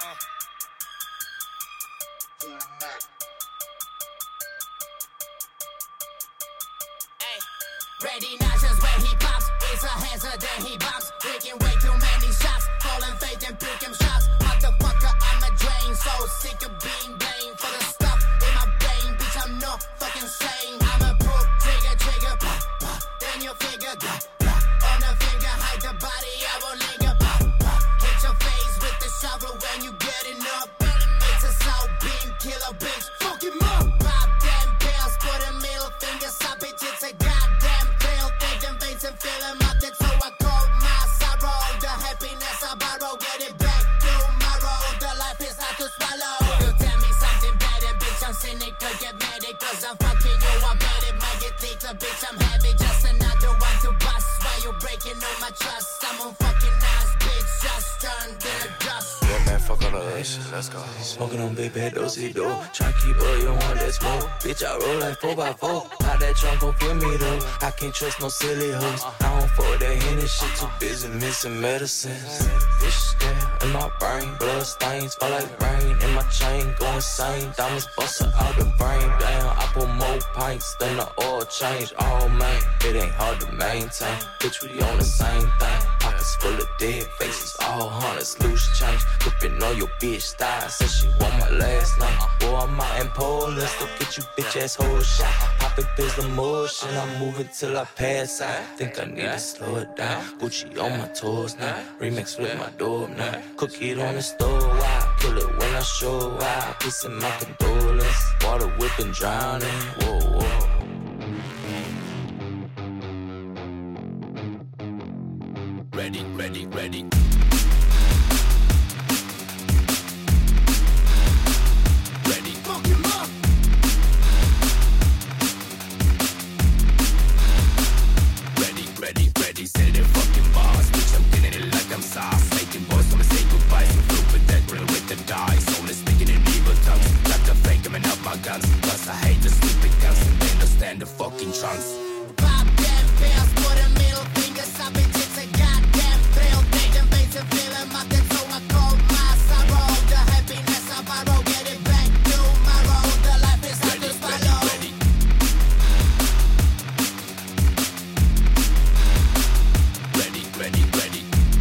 Ready Nations when he pops, it's a hazard then he bombs. Taking way too many shots, falling fate and picking shots. Motherfucker, I'm a drain, so sick of being blamed for the stuff in my brain. Bitch, I'm not fucking sane. I'm a pull trigger, pop, pop. Then you figure, on the finger, hide the body, I won't linger, pop, pop. Hit your face with the shovel when you getting up. It's a south beam killer, bitch. Fuck him up. Pop damn pills, put a middle finger, stop it, it's a goddamn thrill. Take them veins and fill them up, that's so I call my sorrow. The happiness I borrow, get it back tomorrow. The life is hard to swallow. You tell me something better, bitch, I'm cynical, get mad at cause I'm fucking you, I bet it might get deeper, bitch, I'm heavy, just another one to bust. Why you breaking all my trust? I'm on fucking ass, bitch, just turned in a dust. Yeah, man, fuck all of that shit, let's go. Smoking on big bad do-si-do. Try to keep up, you don't want that smoke. Bitch, I roll like 4x4. How that trunk gon' feel me though? I can't trust no silly hoes. I don't fuck with that Henny shit, too busy missing medicines. Bitch, in my brain, blood stains fall like rain. In my chain, go insane. Diamonds bustin' out the brain. Damn, I put more pints than the oil change. Oh man, it ain't hard to maintain. Bitch, we on the same thing. Pockets full of dead faces, all hundreds, loose change. Gripping on your bitch thigh, said she want my last name. Boy, I'm out in Poland, still get you bitch ass whole shot. Poppin' pills, the motion, I'm moving till I pass out. Think I need to slow it down. Gucci on my toes now, remix with my door now. Cook it on the stove, I kill it when I show out. Peace in my condolence, water whipping, drowning. Whoa, whoa. Ready, ready, ready. Ready, fuck him up. Ready, ready, ready. Say they're fucking boss. Bitch, I'm getting it like I'm sauce. Making boys wanna say goodbye. Some fruit with that grill with the dice. Only speaking in evil tongues. Got the fake coming out my guns. Plus I hate the stupid guns and they understand the fucking trunks. Pop damn pills, put a middle finger, stop it, it's a goddamn thrill. Take them veins and fill them up, that's so I call my sorrow. The happiness I borrow, get it back tomorrow. The life is hard to swallow. Ready, ready, ready, ready.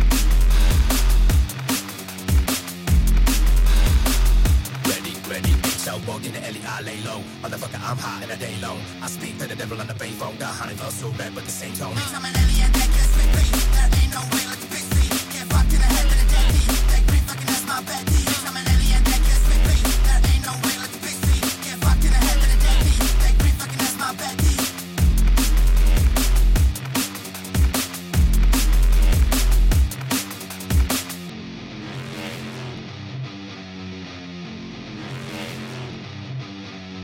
Ready, ready. Bitch, I walk in the alley, I lay low. Motherfucker, I'm hot in a day long. I speak to the devil on the payphone. The honey goes so red, but the same tone. I'm an alien that can speak.